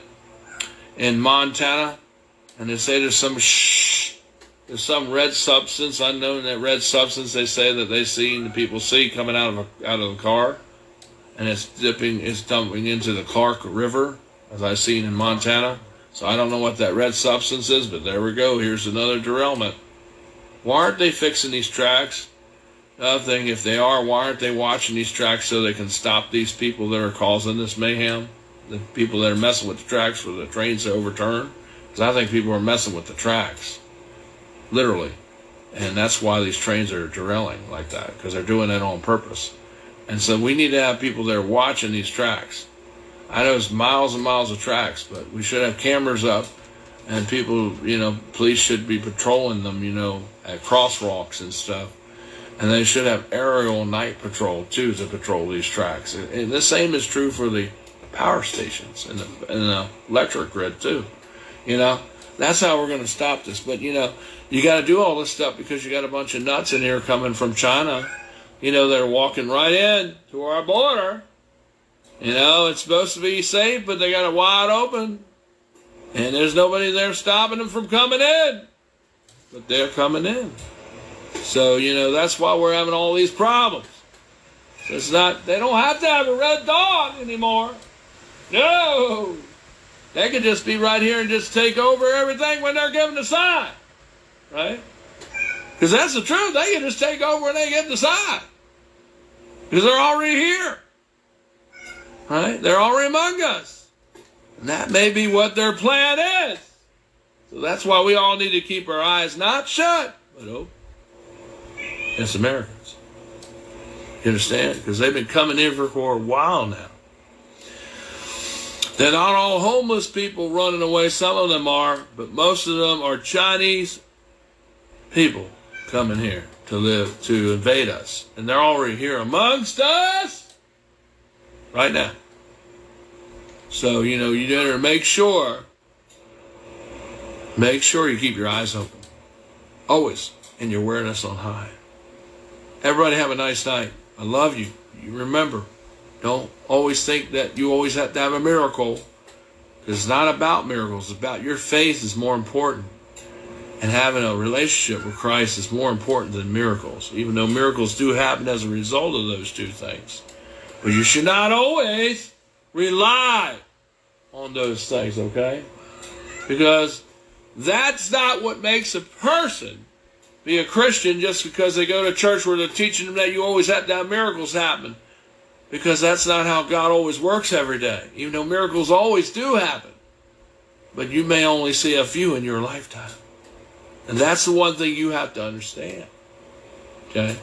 in Montana, and they say there's some shh, there's some red substance, unknown that red substance they say that they see, the people see coming out of a, out of the car, and it's dipping, it's dumping into the Clark River, as I've seen in Montana. So I don't know what that red substance is, but there we go. Here's another derailment. Why aren't they fixing these tracks? Another thing, if they are, why aren't they watching these tracks so they can stop these people that are causing this mayhem? The people that are messing with the tracks for the trains to overturn? Because I think people are messing with the tracks, literally. And that's why these trains are derailing like that, because they're doing it on purpose. And so we need to have people there watching these tracks. I know it's miles and miles of tracks, but we should have cameras up, and people, you know, police should be patrolling them, you know, at crosswalks and stuff. And they should have aerial night patrol, too, to patrol these tracks. And the same is true for the power stations and the, and the electric grid, too. You know, that's how we're going to stop this. But, you know, you got to do all this stuff because you got a bunch of nuts in here coming from China. You know, they're walking right in to our border. You know, it's supposed to be safe, but they got it wide open. And there's nobody there stopping them from coming in. But they're coming in. So, you know, that's why we're having all these problems. It's not, they don't have to have a red dog anymore. No. They could just be right here and just take over everything when they're given the sign. Right? Because that's the truth. They can just take over when they get the sign. Because they're already here. Right? They're already among us. And that may be what their plan is. So that's why we all need to keep our eyes not shut, but open. As Americans. You understand? Because they've been coming in for, for a while now. They're not all homeless people running away. Some of them are, but most of them are Chinese people coming here to live, to invade us. And they're already here amongst us right now. So, you know, you better make sure, make sure you keep your eyes open. Always. And your awareness on high. Everybody have a nice night. I love you. You remember, don't always think that you always have to have a miracle. It's not about miracles. It's about your faith is more important. And having a relationship with Christ is more important than miracles. Even though miracles do happen as a result of those two things. But you should not always rely on those things, okay? Because that's not what makes a person be a Christian just because they go to church where they're teaching them that you always have to have miracles happen. Because that's not how God always works every day. Even though miracles always do happen. But you may only see a few in your lifetime. And that's the one thing you have to understand. Okay?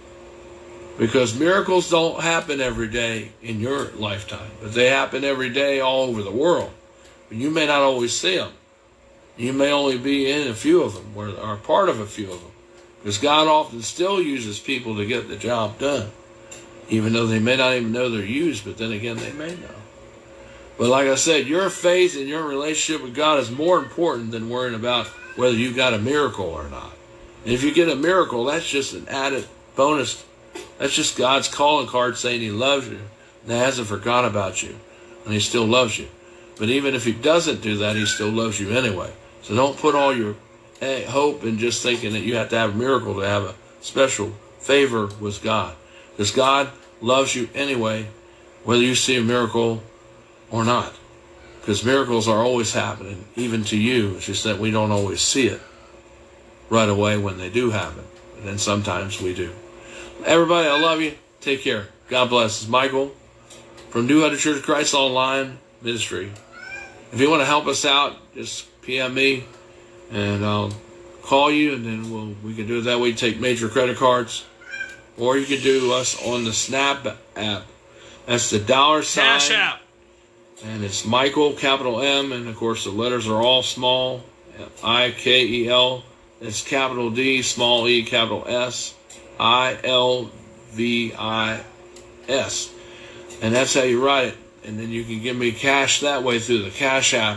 Because miracles don't happen every day in your lifetime. But they happen every day all over the world. But you may not always see them. You may only be in a few of them, or are part of a few of them. Because God often still uses people to get the job done. Even though they may not even know they're used, but then again, they may know. But like I said, your faith and your relationship with God is more important than worrying about whether you got a miracle or not. And if you get a miracle, that's just an added bonus. That's just God's calling card saying He loves you and He hasn't forgotten about you, and He still loves you. But even if He doesn't do that, He still loves you anyway. So don't put all your hope in just thinking that you have to have a miracle to have a special favor with God. Because God loves you anyway, whether you see a miracle or not. Because miracles are always happening, even to you. It's just that we don't always see it right away when they do happen. And then sometimes we do. Everybody, I love you. Take care. God bless. It's Michael from New Heart of Church of Christ Online Ministry. If you want to help us out, just P M me, and I'll call you, and then we'll, we can do it that way. Take major credit cards. Or you can do us on the Snap app. That's the dollar sign. Cash App. And it's Michael, capital M, and of course the letters are all small. I K E L. It's capital D, small e, capital S. I L V I S. And that's how you write it. And then you can give me cash that way through the Cash App.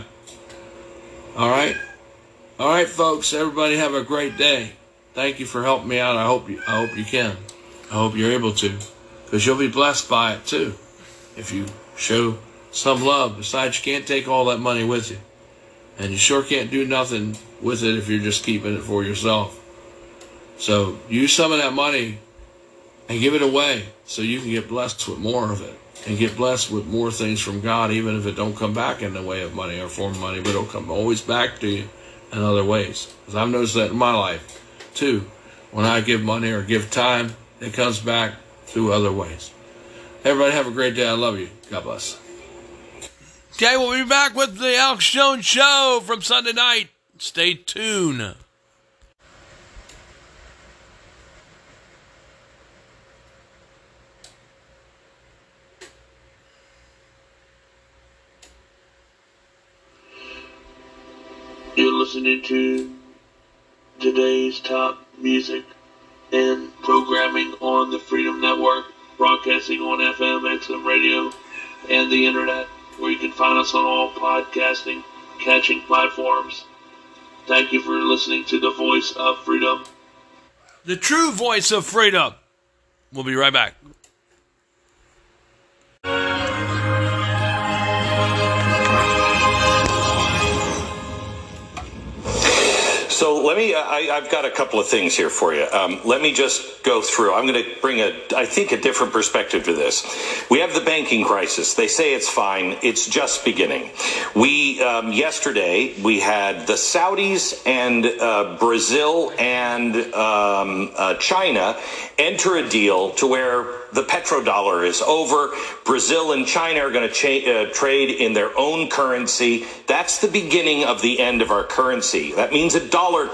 All right? All right, folks. Everybody have a great day. Thank you for helping me out. I hope you, I hope you can. I hope you're able to. Because you'll be blessed by it, too. If you show some love. Besides, you can't take all that money with you. And you sure can't do nothing with it if you're just keeping it for yourself. So use some of that money and give it away so you can get blessed with more of it. And get blessed with more things from God, even if it don't come back in the way of money or form of money, but it'll come always back to you in other ways. Because I've noticed that in my life, too. When I give money or give time, it comes back through other ways. Everybody have a great day. I love you. God bless. Okay, we'll be back with the Alex Jones Show from Sunday night. Stay tuned. You're listening to today's top music and programming on the Freedom Network, broadcasting on F M, X M radio, and the internet, where you can find us on all podcasting, catching platforms. Thank you for listening to the Voice of Freedom. The true voice of freedom. We'll be right back. So let me, I, I've got a couple of things here for you. Um, let me just go through. I'm going to bring, a, I think, a different perspective to this. We have the banking crisis. They say it's fine. It's just beginning. We, um, yesterday, we had the Saudis and uh, Brazil and um, uh, China enter a deal to where the petrodollar is over. Brazil and China are going to cha- uh, trade in their own currency. That's the beginning of the end of our currency. That means a dollar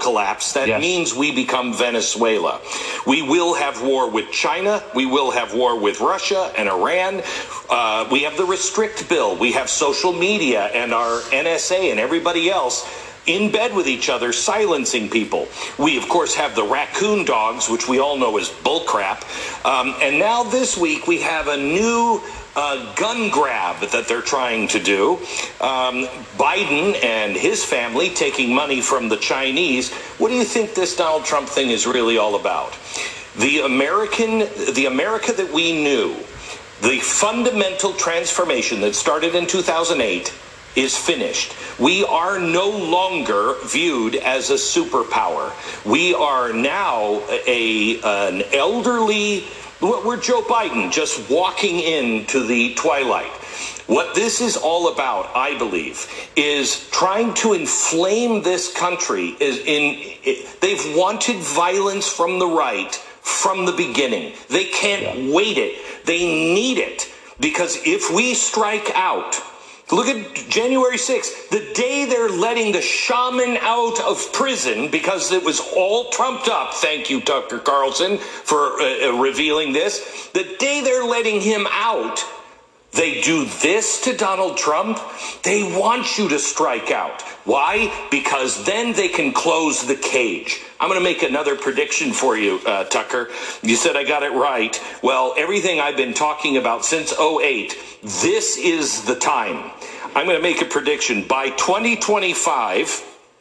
collapse, that Yes. means we become Venezuela. We will have war with China. We will have war with Russia and Iran. Uh, we have the Restrict Bill. We have social media and our N S A and everybody else in bed with each other, silencing people. We, of course, have the raccoon dogs, which we all know is bullcrap. Um, and now this week we have a new uh, gun grab that they're trying to do. Um, Biden and his family taking money from the Chinese. What do you think this Donald Trump thing is really all about? The American, the America that we knew, the fundamental transformation that started in two thousand eight is finished. We are no longer viewed as a superpower. We are now a an elderly, we're Joe Biden just walking into the twilight. What this is all about, I believe, is trying to inflame this country. Is in it, they've wanted violence from the right from the beginning. They can't yeah. wait it. They need it, because if we strike out, look at January sixth, the day they're letting the shaman out of prison because it was all trumped up. Thank you, Tucker Carlson, for uh, revealing this. The day they're letting him out, they do this to Donald Trump. They want you to strike out. Why? Because then they can close the cage. I'm going to make another prediction for you, uh, Tucker. You said I got it right. Well, everything I've been talking about since oh eight, this is the time. I'm going to make a prediction. By twenty twenty-five,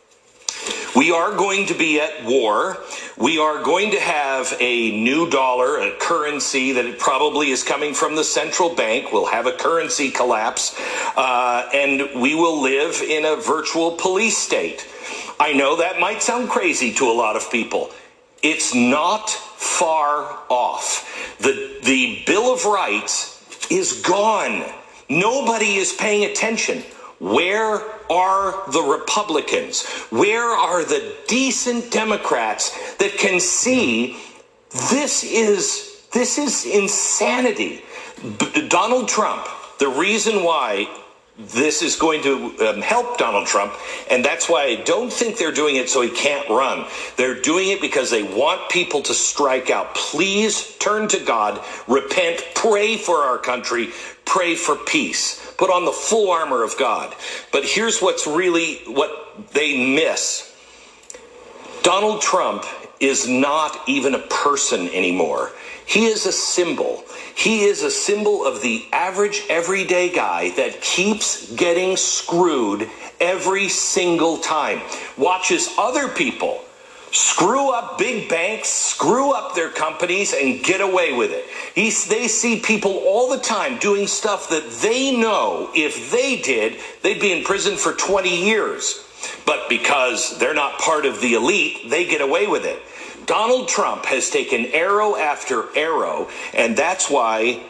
we are going to be at war. We are going to have a new dollar, a currency that it probably is coming from the central bank. We'll have a currency collapse, uh, and we will live in a virtual police state. I know that might sound crazy to a lot of people. It's not far off. The, the Bill of Rights is gone. Nobody is paying attention. Where are the Republicans? Where are the decent Democrats that can see this is this is insanity? B- Donald Trump, the reason why this is going to um, help Donald Trump, and that's why I don't think they're doing it so he can't run. They're doing it because they want people to strike out. Please turn to God, repent, pray for our country, pray for peace. Put on the full armor of God. But here's what's really what they miss. Donald Trump is not even a person anymore. He is a symbol. He is a symbol of the average everyday guy that keeps getting screwed every single time. Watches other people screw up big banks, screw up their companies, and get away with it. He's, they see people all the time doing stuff that they know if they did, they'd be in prison for twenty years. But because they're not part of the elite, they get away with it. Donald Trump has taken arrow after arrow, and that's why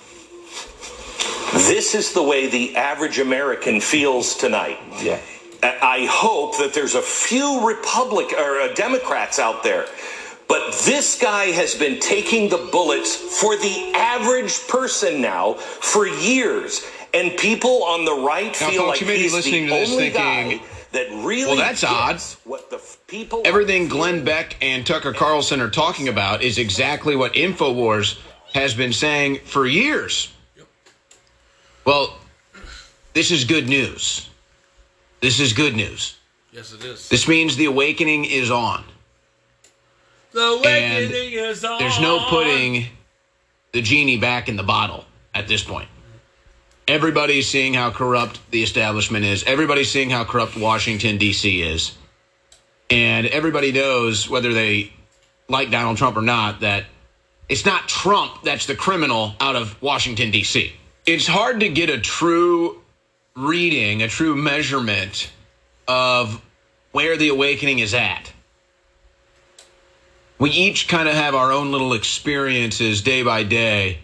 this is the way the average American feels tonight. Yeah. I hope that there's a few Republic or uh, Democrats out there, but this guy has been taking the bullets for the average person now for years, and people on the right now, feel folks, like you may be he's listening the to this only thinking, guy that really well, that's odd. What the f- people Everything Glenn Beck and Tucker Carlson are talking about is exactly what InfoWars has been saying for years. Well, this is good news. This is good news. Yes, it is. This means the awakening is on. The awakening is on. There's no putting the genie back in the bottle at this point. Everybody's seeing how corrupt the establishment is. Everybody's seeing how corrupt Washington, D C is. And everybody knows, whether they like Donald Trump or not, that it's not Trump that's the criminal out of Washington, D C. It's hard to get a true reading, a true measurement of where the awakening is at. We each kind of have our own little experiences day by day.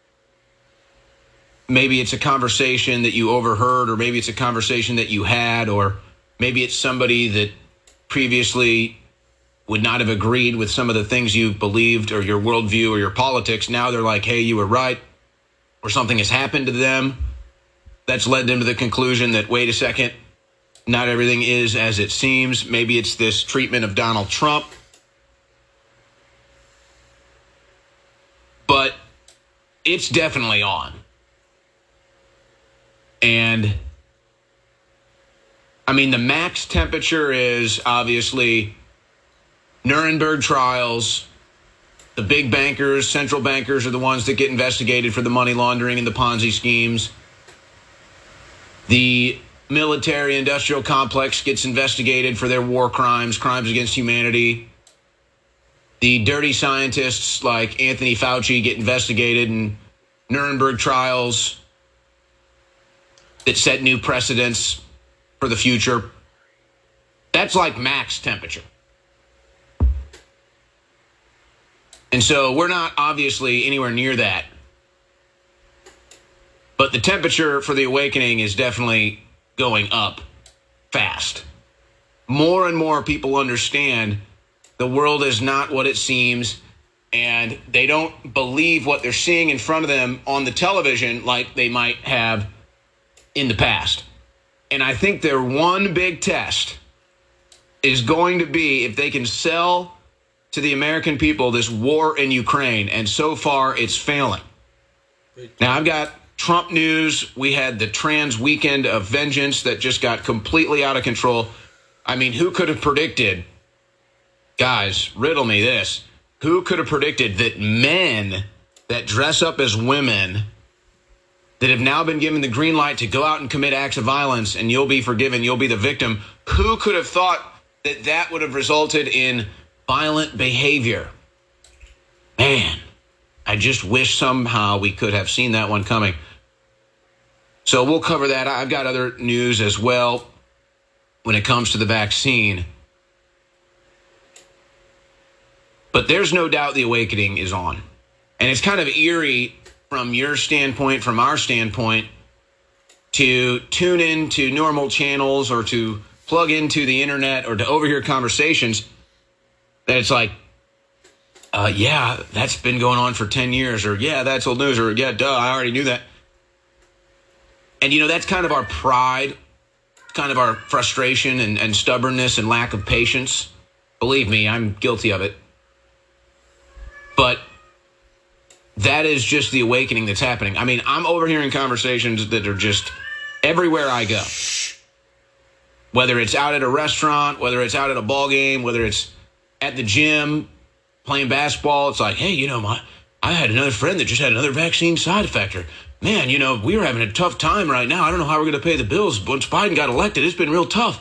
Maybe it's a conversation that you overheard, or maybe it's a conversation that you had, or maybe it's somebody that previously would not have agreed with some of the things you believed, or your worldview, or your politics. Now they're like, hey, you were right, or something has happened to them that's led them to the conclusion that, wait a second, not everything is as it seems. Maybe it's this treatment of Donald Trump. But it's definitely on. And, I mean, the max temperature is obviously Nuremberg trials. The big bankers, central bankers, are the ones that get investigated for the money laundering and the Ponzi schemes. The military-industrial complex gets investigated for their war crimes, crimes against humanity. The dirty scientists like Anthony Fauci get investigated in Nuremberg trials that set new precedents for the future. That's like max temperature. And so we're not obviously anywhere near that. But the temperature for the awakening is definitely going up fast. More and more people understand the world is not what it seems, and they don't believe what they're seeing in front of them on the television like they might have in the past. And I think their one big test is going to be if they can sell to the American people this war in Ukraine, and so far it's failing. Now, I've got Trump news. We had the trans weekend of vengeance that just got completely out of control. I mean, who could have predicted, guys, riddle me this, who could have predicted that men that dress up as women that have now been given the green light to go out and commit acts of violence and you'll be forgiven, you'll be the victim, who could have thought that that would have resulted in violent behavior? Man, I just wish somehow we could have seen that one coming. So we'll cover that. I've got other news as well when it comes to the vaccine. But there's no doubt the awakening is on. And it's kind of eerie from your standpoint, from our standpoint, to tune in to normal channels or to plug into the internet or to overhear conversations that it's like, uh, yeah, that's been going on for ten years, or yeah, that's old news, or yeah, duh, I already knew that. And, you know, that's kind of our pride, kind of our frustration and, and stubbornness and lack of patience. Believe me, I'm guilty of it. But that is just the awakening that's happening. I mean, I'm overhearing conversations that are just everywhere I go. Whether it's out at a restaurant, whether it's out at a ball game, whether it's at the gym playing basketball, it's like, hey, you know, my I had another friend that just had another vaccine side effect. Or, man, you know, we were having a tough time right now. I don't know how we're going to pay the bills. Once Biden got elected, it's been real tough.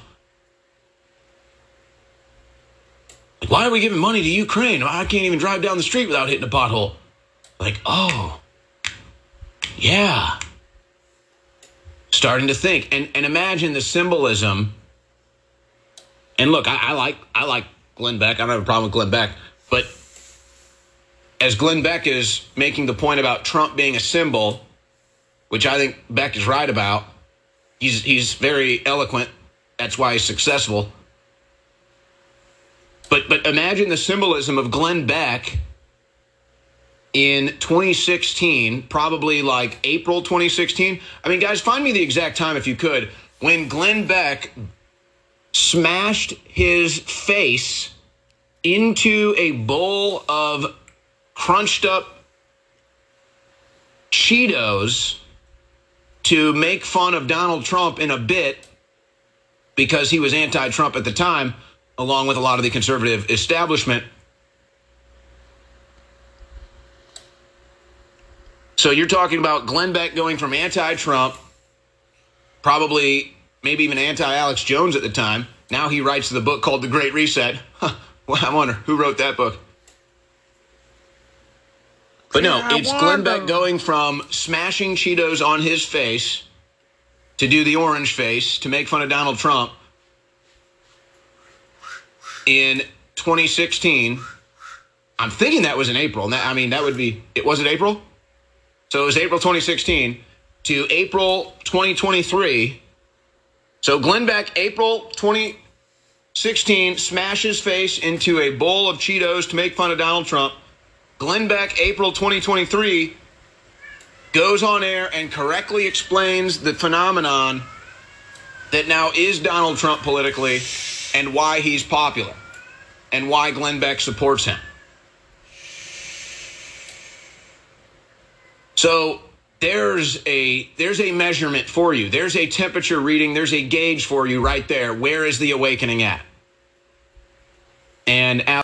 Like, why are we giving money to Ukraine? I can't even drive down the street without hitting a pothole. Like, oh, yeah. Starting to think. And and imagine the symbolism. And look, I, I like I like Glenn Beck. I don't have a problem with Glenn Beck. But as Glenn Beck is making the point about Trump being a symbol, which I think Beck is right about, he's he's very eloquent. That's why he's successful. But but imagine the symbolism of Glenn Beck in twenty sixteen, probably like April twenty sixteen. I mean, guys, find me the exact time if you could, when Glenn Beck smashed his face into a bowl of crunched up Cheetos to make fun of Donald Trump in a bit because he was anti-Trump at the time, along with a lot of the conservative establishment. So you're talking about Glenn Beck going from anti-Trump, probably maybe even anti-Alex Jones at the time. Now he writes the book called The Great Reset. Huh, well, I wonder, who wrote that book? But no, it's Glenn Beck going from smashing Cheetos on his face to do the orange face to make fun of Donald Trump in twenty sixteen. I'm thinking that was in April. I mean, that would be, it was it April? So it was April twenty sixteen to April twenty twenty-three. So Glenn Beck, April twenty sixteen, smashes face into a bowl of Cheetos to make fun of Donald Trump. Glenn Beck, April twenty twenty-three, goes on air and correctly explains the phenomenon that now is Donald Trump politically and why he's popular and why Glenn Beck supports him. So there's a there's a measurement for you. There's a temperature reading. There's a gauge for you right there. Where is the awakening at? And